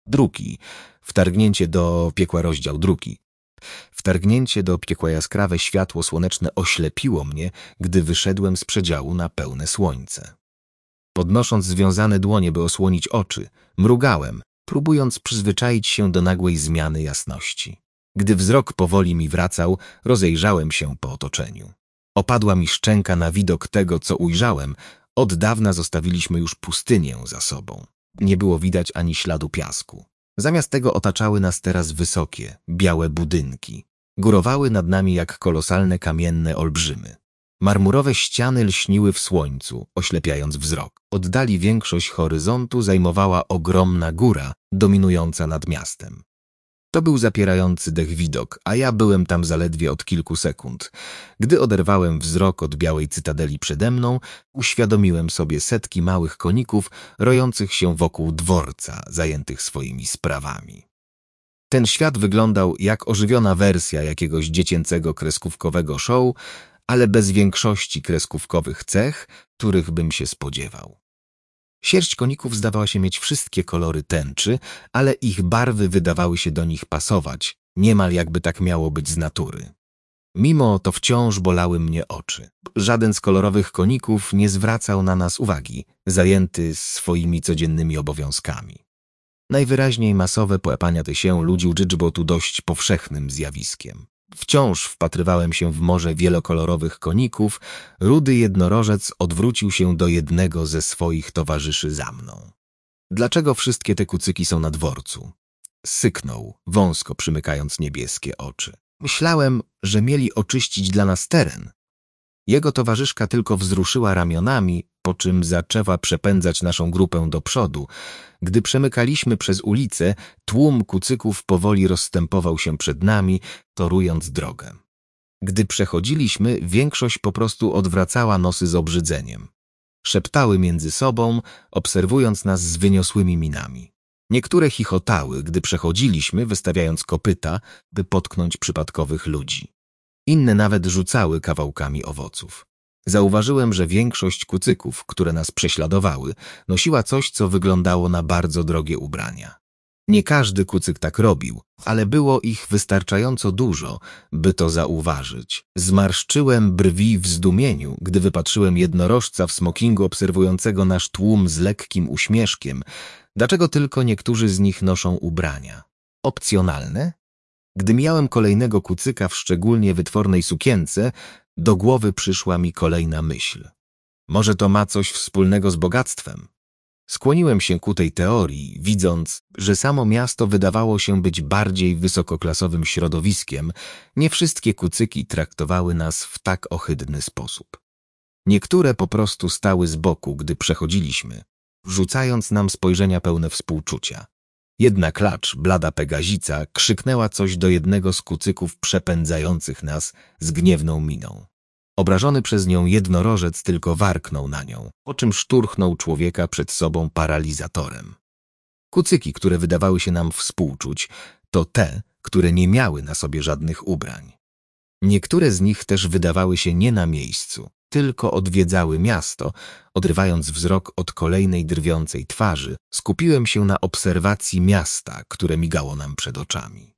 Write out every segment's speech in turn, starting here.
Drugi. Wtargnięcie do piekła, rozdział 2. Wtargnięcie do piekła. Jaskrawe światło słoneczne oślepiło mnie, gdy wyszedłem z przedziału na pełne słońce. Podnosząc związane dłonie, by osłonić oczy, mrugałem, próbując przyzwyczaić się do nagłej zmiany jasności. Gdy wzrok powoli mi wracał, rozejrzałem się po otoczeniu. Opadła mi szczęka na widok tego, co ujrzałem. Od dawna zostawiliśmy już pustynię za sobą. Nie było widać ani śladu piasku. Zamiast tego otaczały nas teraz wysokie, białe budynki. Górowały nad nami jak kolosalne kamienne olbrzymy. Marmurowe ściany lśniły w słońcu, oślepiając wzrok. Oddali większość horyzontu zajmowała ogromna góra, dominująca nad miastem. To był zapierający dech widok, a ja byłem tam zaledwie od kilku sekund. Gdy oderwałem wzrok od białej cytadeli przede mną, uświadomiłem sobie setki małych koników rojących się wokół dworca, zajętych swoimi sprawami. Ten świat wyglądał jak ożywiona wersja jakiegoś dziecięcego kreskówkowego show, ale bez większości kreskówkowych cech, których bym się spodziewał. Sierść koników zdawała się mieć wszystkie kolory tęczy, ale ich barwy wydawały się do nich pasować, niemal jakby tak miało być z natury. Mimo to wciąż bolały mnie oczy. Żaden z kolorowych koników nie zwracał na nas uwagi, zajęty swoimi codziennymi obowiązkami. Najwyraźniej masowe połapania się ludzi było tu dość powszechnym zjawiskiem. Wciąż wpatrywałem się w morze wielokolorowych koników, rudy jednorożec odwrócił się do jednego ze swoich towarzyszy za mną. Dlaczego wszystkie te kucyki są na dworcu? Syknął, wąsko przymykając niebieskie oczy. Myślałem, że mieli oczyścić dla nas teren. Jego towarzyszka tylko wzruszyła ramionami, po czym zaczęła przepędzać naszą grupę do przodu. Gdy przemykaliśmy przez ulicę, tłum kucyków powoli rozstępował się przed nami, torując drogę. Gdy przechodziliśmy, większość po prostu odwracała nosy z obrzydzeniem. Szeptały między sobą, obserwując nas z wyniosłymi minami. Niektóre chichotały, gdy przechodziliśmy, wystawiając kopyta, by potknąć przypadkowych ludzi. Inne nawet rzucały kawałkami owoców. Zauważyłem, że większość kucyków, które nas prześladowały, nosiła coś, co wyglądało na bardzo drogie ubrania. Nie każdy kucyk tak robił, ale było ich wystarczająco dużo, by to zauważyć. Zmarszczyłem brwi w zdumieniu, gdy wypatrzyłem jednorożca w smokingu obserwującego nasz tłum z lekkim uśmieszkiem. Dlaczego tylko niektórzy z nich noszą ubrania? Opcjonalne? Gdy mijałem kolejnego kucyka w szczególnie wytwornej sukience, do głowy przyszła mi kolejna myśl. Może to ma coś wspólnego z bogactwem? Skłoniłem się ku tej teorii, widząc, że samo miasto wydawało się być bardziej wysokoklasowym środowiskiem. Nie wszystkie kucyki traktowały nas w tak ohydny sposób. Niektóre po prostu stały z boku, gdy przechodziliśmy, rzucając nam spojrzenia pełne współczucia. Jedna klacz, blada Pegazica, krzyknęła coś do jednego z kucyków przepędzających nas z gniewną miną. Obrażony przez nią jednorożec tylko warknął na nią, po czym szturchnął człowieka przed sobą paralizatorem. Kucyki, które wydawały się nam współczuć, to te, które nie miały na sobie żadnych ubrań. Niektóre z nich też wydawały się nie na miejscu, tylko odwiedzały miasto. Odrywając wzrok od kolejnej drwiącej twarzy, skupiłem się na obserwacji miasta, które migało nam przed oczami.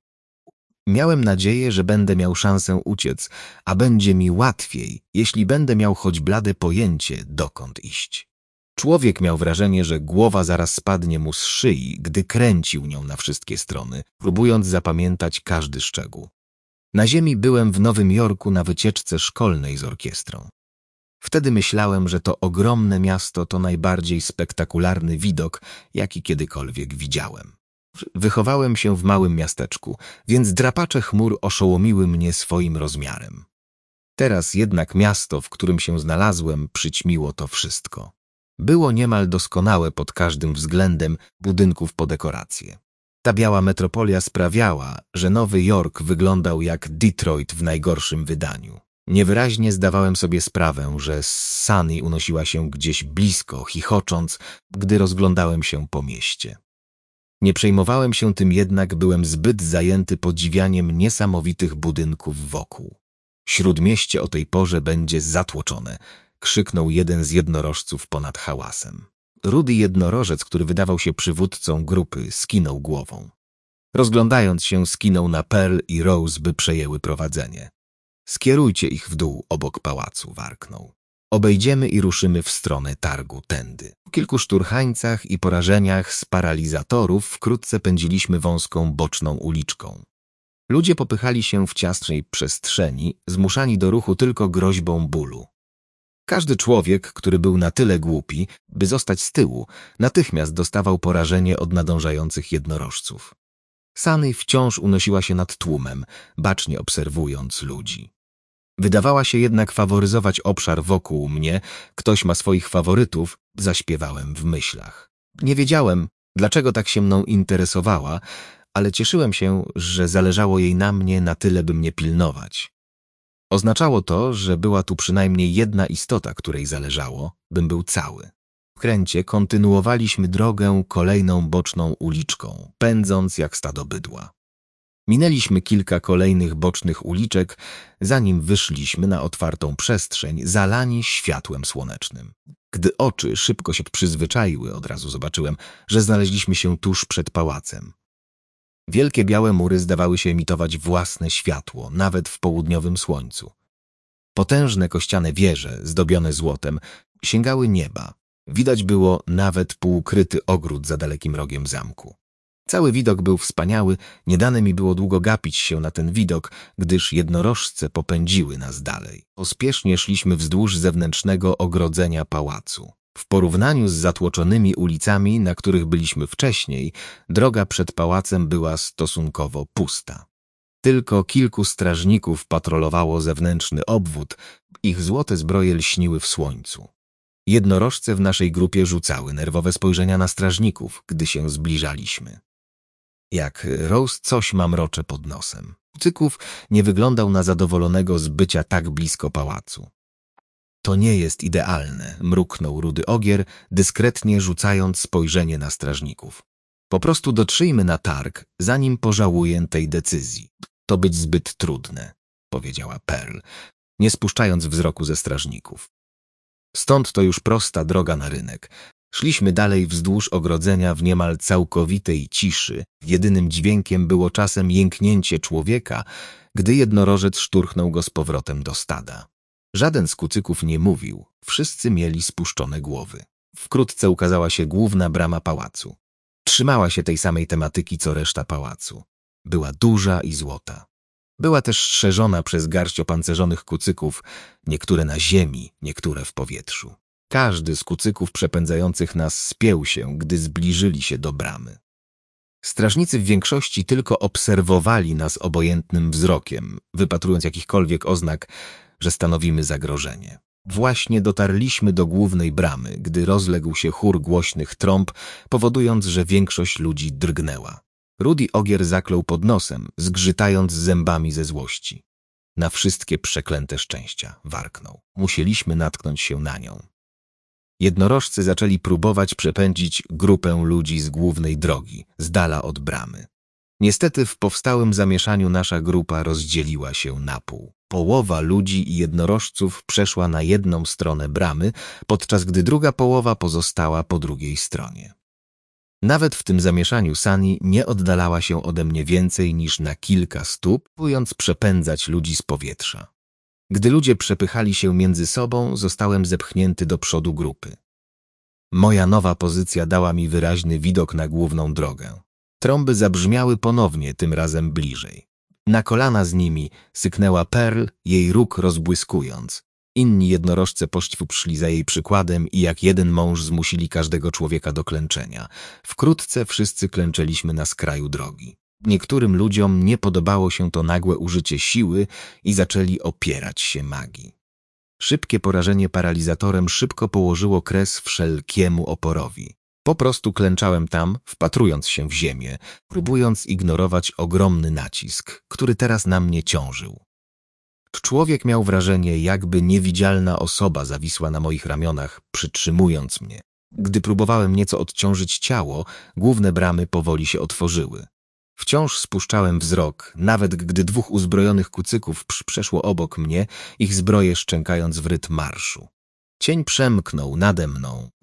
Miałem nadzieję, że będę miał szansę uciec, a będzie mi łatwiej, jeśli będę miał choć blade pojęcie, dokąd iść. Człowiek miał wrażenie, że głowa zaraz spadnie mu z szyi, gdy kręcił nią na wszystkie strony, próbując zapamiętać każdy szczegół. Na ziemi byłem w Nowym Jorku na wycieczce szkolnej z orkiestrą. Wtedy myślałem, że to ogromne miasto to najbardziej spektakularny widok, jaki kiedykolwiek widziałem. Wychowałem się w małym miasteczku, więc drapacze chmur oszołomiły mnie swoim rozmiarem. Teraz jednak miasto, w którym się znalazłem, przyćmiło to wszystko. Było niemal doskonałe pod każdym względem, budynków po dekoracje. Ta biała metropolia sprawiała, że Nowy Jork wyglądał jak Detroit w najgorszym wydaniu. Niewyraźnie zdawałem sobie sprawę, że Sunny unosiła się gdzieś blisko, chichocząc, gdy rozglądałem się po mieście. Nie przejmowałem się tym jednak, byłem zbyt zajęty podziwianiem niesamowitych budynków wokół. Śródmieście o tej porze będzie zatłoczone, krzyknął jeden z jednorożców ponad hałasem. Rudy jednorożec, który wydawał się przywódcą grupy, skinął głową. Rozglądając się, skinął na Pearl i Rose, by przejęły prowadzenie. Skierujcie ich w dół obok pałacu, warknął. Obejdziemy i ruszymy w stronę targu tędy. Po kilku szturchańcach i porażeniach z paralizatorów wkrótce pędziliśmy wąską boczną uliczką. Ludzie popychali się w ciasnej przestrzeni, zmuszani do ruchu tylko groźbą bólu. Każdy człowiek, który był na tyle głupi, by zostać z tyłu, natychmiast dostawał porażenie od nadążających jednorożców. Sunny wciąż unosiła się nad tłumem, bacznie obserwując ludzi. Wydawała się jednak faworyzować obszar wokół mnie. Ktoś ma swoich faworytów, zaśpiewałem w myślach. Nie wiedziałem, dlaczego tak się mną interesowała, ale cieszyłem się, że zależało jej na mnie na tyle, by mnie pilnować. Oznaczało to, że była tu przynajmniej jedna istota, której zależało, bym był cały. W kręcie kontynuowaliśmy drogę kolejną boczną uliczką, pędząc jak stado bydła. Minęliśmy kilka kolejnych bocznych uliczek, zanim wyszliśmy na otwartą przestrzeń, zalani światłem słonecznym. Gdy oczy szybko się przyzwyczaiły, od razu zobaczyłem, że znaleźliśmy się tuż przed pałacem. Wielkie białe mury zdawały się emitować własne światło, nawet w południowym słońcu. Potężne kościane wieże, zdobione złotem, sięgały nieba. Widać było nawet półkryty ogród za dalekim rogiem zamku. Cały widok był wspaniały, nie dane mi było długo gapić się na ten widok, gdyż jednorożce popędziły nas dalej. Pospiesznie szliśmy wzdłuż zewnętrznego ogrodzenia pałacu. W porównaniu z zatłoczonymi ulicami, na których byliśmy wcześniej, droga przed pałacem była stosunkowo pusta. Tylko kilku strażników patrolowało zewnętrzny obwód, ich złote zbroje lśniły w słońcu. Jednorożce w naszej grupie rzucały nerwowe spojrzenia na strażników, gdy się zbliżaliśmy. Jak Rose coś mamrocze pod nosem. Kucyków nie wyglądał na zadowolonego z bycia tak blisko pałacu. To nie jest idealne, mruknął Rudy Ogier, dyskretnie rzucając spojrzenie na strażników. Po prostu dotrzyjmy na targ, zanim pożałuję tej decyzji. To być zbyt trudne, powiedziała Pearl, nie spuszczając wzroku ze strażników. Stąd to już prosta droga na rynek. Szliśmy dalej wzdłuż ogrodzenia w niemal całkowitej ciszy. Jedynym dźwiękiem było czasem jęknięcie człowieka, gdy jednorożec szturchnął go z powrotem do stada. Żaden z kucyków nie mówił, wszyscy mieli spuszczone głowy. Wkrótce ukazała się główna brama pałacu. Trzymała się tej samej tematyki co reszta pałacu. Była duża i złota. Była też strzeżona przez garść opancerzonych kucyków, niektóre na ziemi, niektóre w powietrzu. Każdy z kucyków przepędzających nas spięł się, gdy zbliżyli się do bramy. Strażnicy w większości tylko obserwowali nas obojętnym wzrokiem, wypatrując jakichkolwiek oznak, że stanowimy zagrożenie. Właśnie dotarliśmy do głównej bramy, gdy rozległ się chór głośnych trąb, powodując, że większość ludzi drgnęła. Rudy Ogier zaklął pod nosem, zgrzytając zębami ze złości. Na wszystkie przeklęte szczęścia, warknął. Musieliśmy natknąć się na nią. Jednorożcy zaczęli próbować przepędzić grupę ludzi z głównej drogi, z dala od bramy. Niestety w powstałym zamieszaniu nasza grupa rozdzieliła się na pół. Połowa ludzi i jednorożców przeszła na jedną stronę bramy, podczas gdy druga połowa pozostała po drugiej stronie. Nawet w tym zamieszaniu Sunny nie oddalała się ode mnie więcej niż na kilka stóp, próbując przepędzać ludzi z powietrza. Gdy ludzie przepychali się między sobą, zostałem zepchnięty do przodu grupy. Moja nowa pozycja dała mi wyraźny widok na główną drogę. Trąby zabrzmiały ponownie, tym razem bliżej. Na kolana z nimi syknęła Pearl, jej róg rozbłyskując. Inni jednorożce pościół szli za jej przykładem i jak jeden mąż zmusili każdego człowieka do klęczenia. Wkrótce wszyscy klęczeliśmy na skraju drogi. Niektórym ludziom nie podobało się to nagłe użycie siły i zaczęli opierać się magii. Szybkie porażenie paralizatorem szybko położyło kres wszelkiemu oporowi. Po prostu klęczałem tam, wpatrując się w ziemię, próbując ignorować ogromny nacisk, który teraz na mnie ciążył. Człowiek miał wrażenie, jakby niewidzialna osoba zawisła na moich ramionach, przytrzymując mnie. Gdy próbowałem nieco odciążyć ciało, główne bramy powoli się otworzyły. Wciąż spuszczałem wzrok, nawet gdy dwóch uzbrojonych kucyków przeszło obok mnie, ich zbroje szczękając w rytm marszu. Cień przemknął nade mną,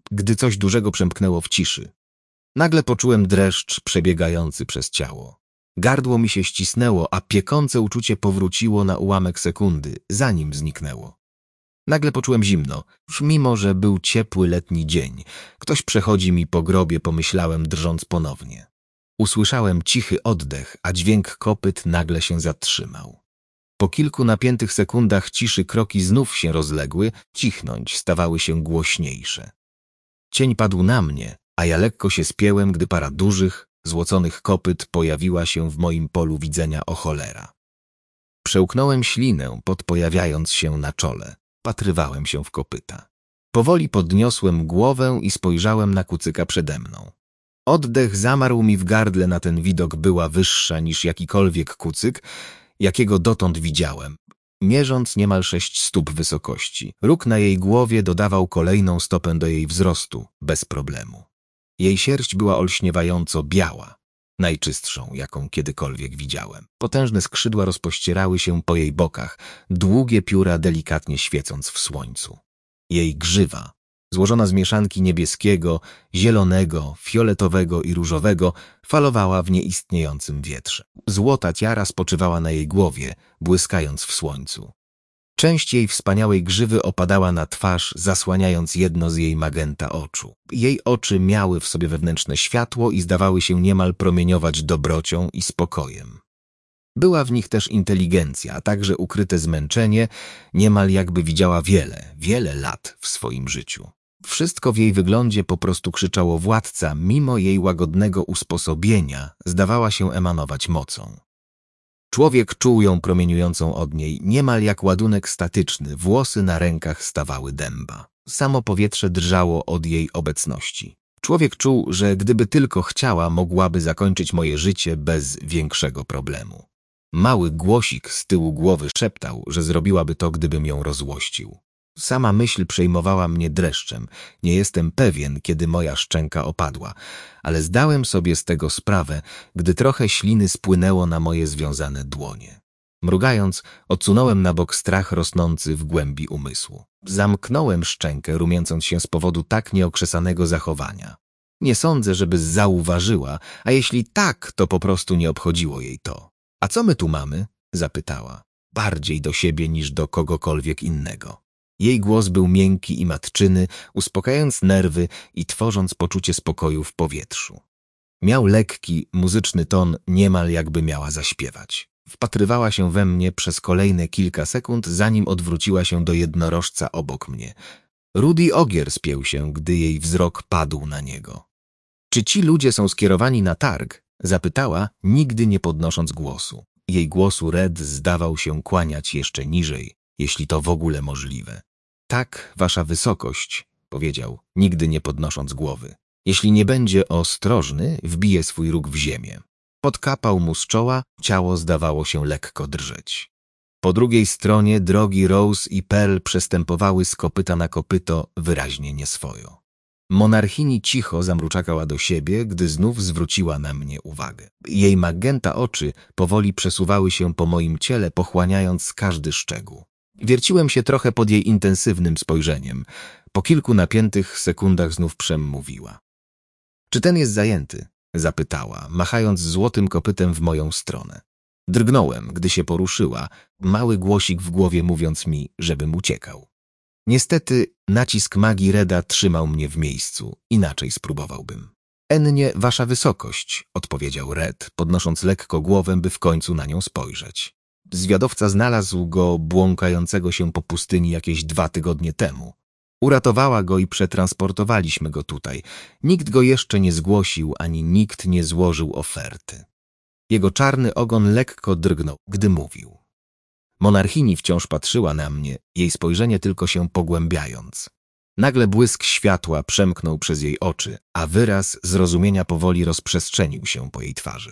gdy coś dużego przemknęło w ciszy. Nagle poczułem dreszcz przebiegający przez ciało. Gardło mi się ścisnęło, a piekące uczucie powróciło na ułamek sekundy, zanim zniknęło. Nagle poczułem zimno, już mimo że był ciepły letni dzień. Ktoś przechodzi mi po grobie, pomyślałem, drżąc ponownie. Usłyszałem cichy oddech, a dźwięk kopyt nagle się zatrzymał. Po kilku napiętych sekundach ciszy kroki znów się rozległy, cichnąć, stawały się głośniejsze. Cień padł na mnie, a ja lekko się spięłem, gdy para dużych, złoconych kopyt pojawiła się w moim polu widzenia, o cholera. Przełknąłem ślinę, podpojawiając się na czole. Patrywałem się w kopyta. Powoli podniosłem głowę i spojrzałem na kucyka przede mną. Oddech zamarł mi w gardle, na ten widok była wyższa niż jakikolwiek kucyk, jakiego dotąd widziałem, mierząc niemal 6 stóp wysokości. Róg na jej głowie dodawał kolejną stopę do jej wzrostu, bez problemu. Jej sierść była olśniewająco biała, najczystszą, jaką kiedykolwiek widziałem. Potężne skrzydła rozpościerały się po jej bokach, długie pióra delikatnie świecąc w słońcu. Jej grzywa, złożona z mieszanki niebieskiego, zielonego, fioletowego i różowego, falowała w nieistniejącym wietrze. Złota tiara spoczywała na jej głowie, błyskając w słońcu. Część jej wspaniałej grzywy opadała na twarz, zasłaniając jedno z jej magenta oczu. Jej oczy miały w sobie wewnętrzne światło i zdawały się niemal promieniować dobrocią i spokojem. Była w nich też inteligencja, a także ukryte zmęczenie, niemal jakby widziała wiele lat w swoim życiu. Wszystko w jej wyglądzie po prostu krzyczało władca, mimo jej łagodnego usposobienia zdawała się emanować mocą. Człowiek czuł ją promieniującą od niej, niemal jak ładunek statyczny, włosy na rękach stawały dęba. Samo powietrze drżało od jej obecności. Człowiek czuł, że gdyby tylko chciała, mogłaby zakończyć moje życie bez większego problemu. Mały głosik z tyłu głowy szeptał, że zrobiłaby to, gdybym ją rozłościł. Sama myśl przejmowała mnie dreszczem. Nie jestem pewien, kiedy moja szczęka opadła, ale zdałem sobie z tego sprawę, gdy trochę śliny spłynęło na moje związane dłonie. Mrugając, odsunąłem na bok strach rosnący w głębi umysłu. Zamknąłem szczękę, rumięcąc się z powodu tak nieokrzesanego zachowania. Nie sądzę, żeby zauważyła, a jeśli tak, to po prostu nie obchodziło jej to. A co my tu mamy? Zapytała. Bardziej do siebie niż do kogokolwiek innego. Jej głos był miękki i matczyny, uspokajając nerwy i tworząc poczucie spokoju w powietrzu. Miał lekki, muzyczny ton, niemal jakby miała zaśpiewać. Wpatrywała się we mnie przez kolejne kilka sekund, zanim odwróciła się do jednorożca obok mnie. Rudy Ogier spiął się, gdy jej wzrok padł na niego. Czy ci ludzie są skierowani na targ? Zapytała, nigdy nie podnosząc głosu. Jej głosu Red zdawał się kłaniać jeszcze niżej, jeśli to w ogóle możliwe. Tak, wasza wysokość, powiedział, nigdy nie podnosząc głowy. Jeśli nie będzie ostrożny, wbije swój róg w ziemię. Podkapał mu z czoła, ciało zdawało się lekko drżeć. Po drugiej stronie drogi Rose i Pearl przestępowały z kopyta na kopyto wyraźnie nieswojo. Monarchini cicho zamruczakała do siebie, gdy znów zwróciła na mnie uwagę. Jej magenta oczy powoli przesuwały się po moim ciele, pochłaniając każdy szczegół. Wierciłem się trochę pod jej intensywnym spojrzeniem. Po kilku napiętych sekundach znów przemówiła. Czy ten jest zajęty? Zapytała, machając złotym kopytem w moją stronę. Drgnąłem, gdy się poruszyła, mały głosik w głowie mówiąc mi, żebym uciekał. Niestety nacisk magii Reda trzymał mnie w miejscu, inaczej spróbowałbym. Ennie, wasza wysokość, odpowiedział Red, podnosząc lekko głowę, by w końcu na nią spojrzeć. Zwiadowca znalazł go błąkającego się po pustyni jakieś 2 tygodnie temu. Uratowała go i przetransportowaliśmy go tutaj. Nikt go jeszcze nie zgłosił, ani nikt nie złożył oferty. Jego czarny ogon lekko drgnął, gdy mówił. Monarchini wciąż patrzyła na mnie, jej spojrzenie tylko się pogłębiając. Nagle błysk światła przemknął przez jej oczy, a wyraz zrozumienia powoli rozprzestrzenił się po jej twarzy.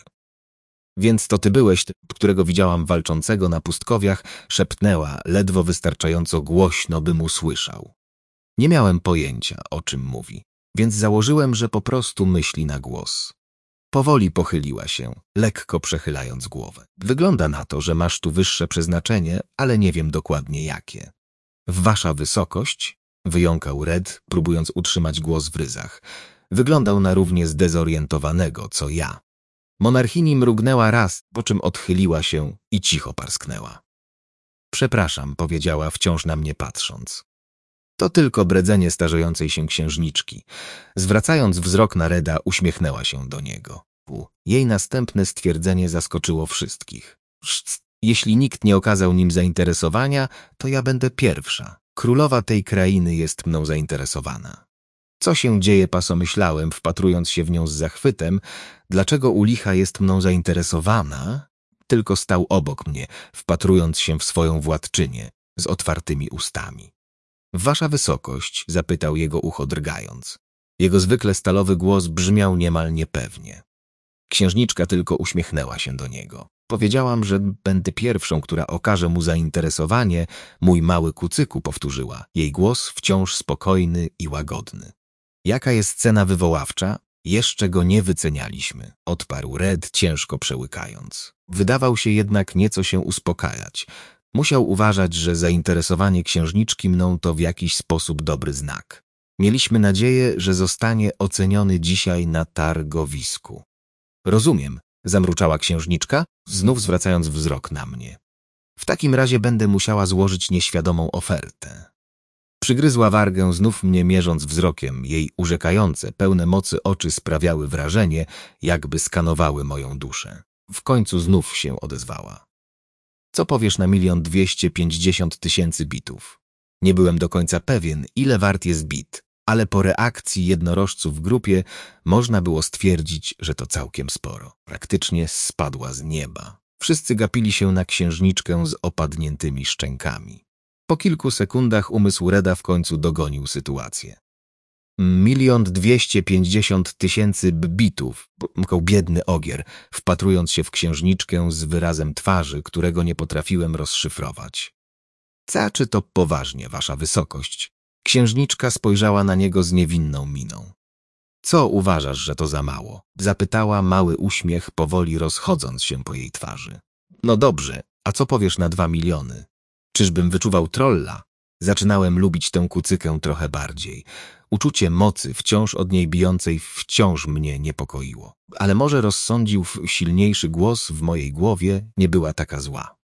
Więc to ty byłeś, którego widziałam walczącego na pustkowiach, szepnęła, ledwo wystarczająco głośno, bym usłyszał. Nie miałem pojęcia, o czym mówi, więc założyłem, że po prostu myśli na głos. Powoli pochyliła się, lekko przechylając głowę. Wygląda na to, że masz tu wyższe przeznaczenie, ale nie wiem dokładnie jakie. Wasza wysokość? Wyjąkał Red, próbując utrzymać głos w ryzach. Wyglądał na równie zdezorientowanego, co ja. Monarchini mrugnęła raz, po czym odchyliła się i cicho parsknęła. Przepraszam, powiedziała, wciąż na mnie patrząc. To tylko bredzenie starzejącej się księżniczki. Zwracając wzrok na Reda, uśmiechnęła się do niego. Jej następne stwierdzenie zaskoczyło wszystkich. Jeśli nikt nie okazał nim zainteresowania, to ja będę pierwsza. Królowa tej krainy jest mną zainteresowana. Co się dzieje, pasomyślałem, wpatrując się w nią z zachwytem. Dlaczego u licha jest mną zainteresowana? Tylko stał obok mnie, wpatrując się w swoją władczynię, z otwartymi ustami. Wasza wysokość, zapytał jego ucho drgając. Jego zwykle stalowy głos brzmiał niemal niepewnie. Księżniczka tylko uśmiechnęła się do niego. Powiedziałam, że będę pierwszą, która okaże mu zainteresowanie. Mój mały kucyku, powtórzyła. Jej głos wciąż spokojny i łagodny. Jaka jest cena wywoławcza? Jeszcze go nie wycenialiśmy, odparł Red, ciężko przełykając. Wydawał się jednak nieco się uspokajać. Musiał uważać, że zainteresowanie księżniczki mną to w jakiś sposób dobry znak. Mieliśmy nadzieję, że zostanie oceniony dzisiaj na targowisku. Rozumiem, zamruczała księżniczka, znów zwracając wzrok na mnie. W takim razie będę musiała złożyć nieświadomą ofertę. Przygryzła wargę, znów mnie mierząc wzrokiem. Jej urzekające, pełne mocy oczy sprawiały wrażenie, jakby skanowały moją duszę. W końcu znów się odezwała. Co powiesz na 1 250 000 bitów? Nie byłem do końca pewien, ile wart jest bit, ale po reakcji jednorożców w grupie można było stwierdzić, że to całkiem sporo. Praktycznie spadła z nieba. Wszyscy gapili się na księżniczkę z opadniętymi szczękami. Po kilku sekundach umysł Reda w końcu dogonił sytuację. 1 250 000 bitów, mknął biedny ogier, wpatrując się w księżniczkę z wyrazem twarzy, którego nie potrafiłem rozszyfrować. Czy to poważnie, wasza wysokość? Księżniczka spojrzała na niego z niewinną miną. Co uważasz, że to za mało? Zapytała, mały uśmiech powoli rozchodząc się po jej twarzy. No dobrze, a co powiesz na 2 miliony? Czyżbym wyczuwał trolla? Zaczynałem lubić tę kucykę trochę bardziej. Uczucie mocy wciąż od niej bijącej wciąż mnie niepokoiło. Ale może rozsądził silniejszy głos w mojej głowie nie była taka zła.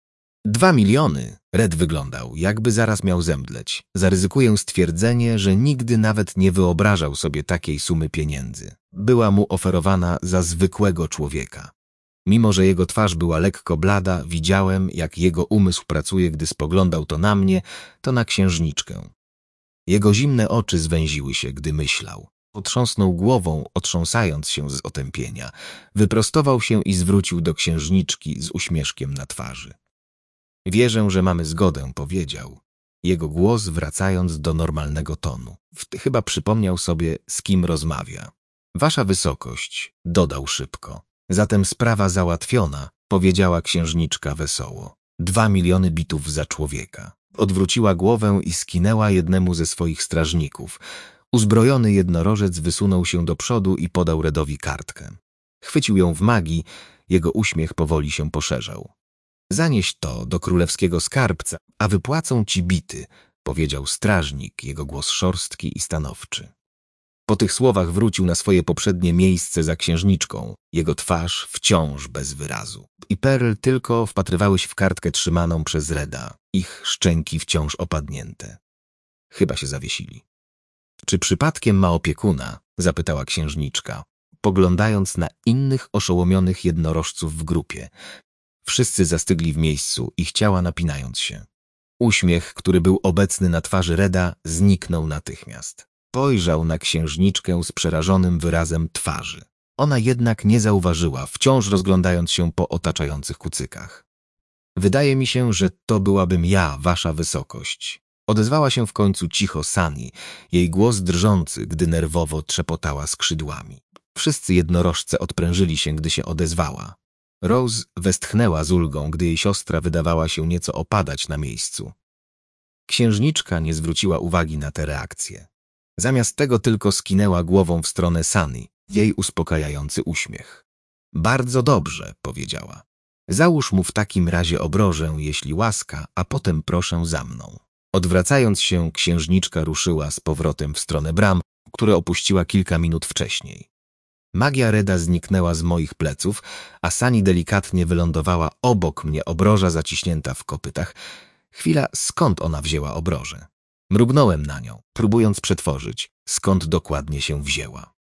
2 miliony! Red wyglądał, jakby zaraz miał zemdleć. Zaryzykuję stwierdzenie, że nigdy nawet nie wyobrażał sobie takiej sumy pieniędzy. Była mu oferowana za zwykłego człowieka. Mimo że jego twarz była lekko blada, widziałem, jak jego umysł pracuje, gdy spoglądał to na mnie, to na księżniczkę. Jego zimne oczy zwęziły się, gdy myślał. Potrząsnął głową, otrząsając się z otępienia. Wyprostował się i zwrócił do księżniczki z uśmieszkiem na twarzy. Wierzę, że mamy zgodę, powiedział. Jego głos wracając do normalnego tonu. Chyba przypomniał sobie, z kim rozmawia. Wasza wysokość, dodał szybko. Zatem sprawa załatwiona, powiedziała księżniczka wesoło. 2 miliony bitów za człowieka. Odwróciła głowę i skinęła jednemu ze swoich strażników. Uzbrojony jednorożec wysunął się do przodu i podał Redowi kartkę. Chwycił ją w magii, jego uśmiech powoli się poszerzał. Zanieś to do królewskiego skarbca, a wypłacą ci bity, powiedział strażnik, jego głos szorstki i stanowczy. Po tych słowach wrócił na swoje poprzednie miejsce za księżniczką, jego twarz wciąż bez wyrazu. I Pearl tylko wpatrywały się w kartkę trzymaną przez Reda, ich szczęki wciąż opadnięte. Chyba się zawiesili. Czy przypadkiem ma opiekuna? Zapytała księżniczka, poglądając na innych oszołomionych jednorożców w grupie. Wszyscy zastygli w miejscu, ich ciała napinając się. Uśmiech, który był obecny na twarzy Reda, zniknął natychmiast. Spojrzał na księżniczkę z przerażonym wyrazem twarzy. Ona jednak nie zauważyła, wciąż rozglądając się po otaczających kucykach. Wydaje mi się, że to byłabym ja, wasza wysokość. Odezwała się w końcu cicho Sunny, jej głos drżący, gdy nerwowo trzepotała skrzydłami. Wszyscy jednorożce odprężyli się, gdy się odezwała. Rose westchnęła z ulgą, gdy jej siostra wydawała się nieco opadać na miejscu. Księżniczka nie zwróciła uwagi na tę reakcję. Zamiast tego tylko skinęła głową w stronę Sunny, jej uspokajający uśmiech. Bardzo dobrze, powiedziała. Załóż mu w takim razie obrożę, jeśli łaska, a potem proszę za mną. Odwracając się, księżniczka ruszyła z powrotem w stronę bram, które opuściła kilka minut wcześniej. Magia Reda zniknęła z moich pleców, a Sani delikatnie wylądowała obok mnie, obroża zaciśnięta w kopytach. Chwila, skąd ona wzięła obrożę? Mrugnąłem na nią, próbując przetworzyć, skąd dokładnie się wzięła.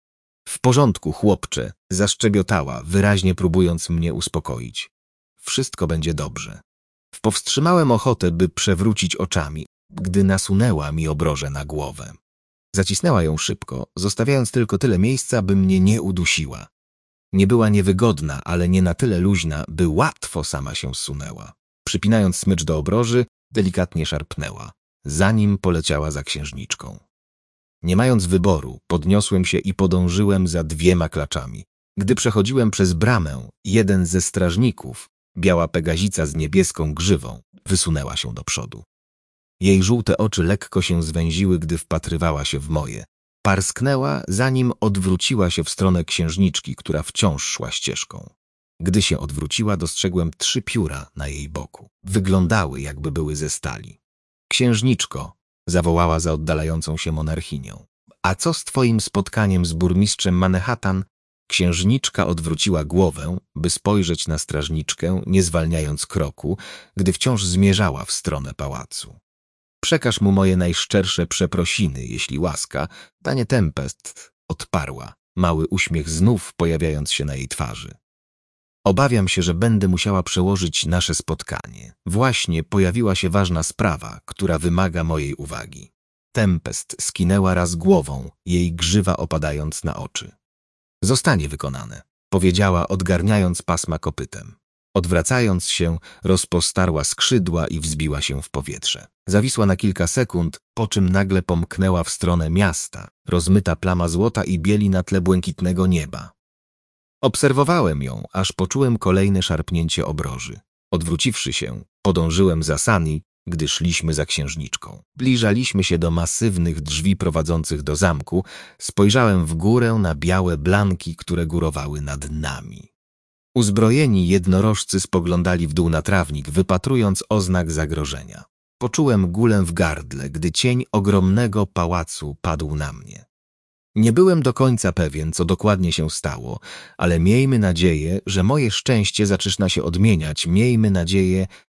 W porządku, chłopcze, zaszczebiotała, wyraźnie próbując mnie uspokoić. Wszystko będzie dobrze. Powstrzymałem ochotę, by przewrócić oczami, gdy nasunęła mi obrożę na głowę. Zacisnęła ją szybko, zostawiając tylko tyle miejsca, by mnie nie udusiła. Nie była niewygodna, ale nie na tyle luźna, by łatwo sama się zsunęła. Przypinając smycz do obroży, delikatnie szarpnęła, zanim poleciała za księżniczką. Nie mając wyboru, podniosłem się i podążyłem za 2 klaczami. Gdy przechodziłem przez bramę, jeden ze strażników, biała pegazica z niebieską grzywą, wysunęła się do przodu. Jej żółte oczy lekko się zwęziły, gdy wpatrywała się w moje. Parsknęła, zanim odwróciła się w stronę księżniczki, która wciąż szła ścieżką. Gdy się odwróciła, dostrzegłem 3 pióra na jej boku. Wyglądały, jakby były ze stali. Księżniczko, zawołała za oddalającą się monarchinią. A co z twoim spotkaniem z burmistrzem Manhattan? Księżniczka odwróciła głowę, by spojrzeć na strażniczkę, nie zwalniając kroku, gdy wciąż zmierzała w stronę pałacu. Przekaż mu moje najszczersze przeprosiny, jeśli łaska, panie Tempest, odparła, mały uśmiech znów pojawiając się na jej twarzy. Obawiam się, że będę musiała przełożyć nasze spotkanie. Właśnie pojawiła się ważna sprawa, która wymaga mojej uwagi. Tempest skinęła raz głową, jej grzywa opadając na oczy. Zostanie wykonane, powiedziała, odgarniając pasma kopytem. Odwracając się, rozpostarła skrzydła i wzbiła się w powietrze. Zawisła na kilka sekund, po czym nagle pomknęła w stronę miasta, rozmyta plama złota i bieli na tle błękitnego nieba. Obserwowałem ją, aż poczułem kolejne szarpnięcie obroży. Odwróciwszy się, podążyłem za Sani, gdy szliśmy za księżniczką. Zbliżaliśmy się do masywnych drzwi prowadzących do zamku. Spojrzałem w górę na białe blanki, które górowały nad nami. Uzbrojeni jednorożcy spoglądali w dół na trawnik, wypatrując oznak zagrożenia. Poczułem gulę w gardle, gdy cień ogromnego pałacu padł na mnie. Nie byłem do końca pewien, co dokładnie się stało, ale miejmy nadzieję, że moje szczęście zaczyna się odmieniać, miejmy nadzieję,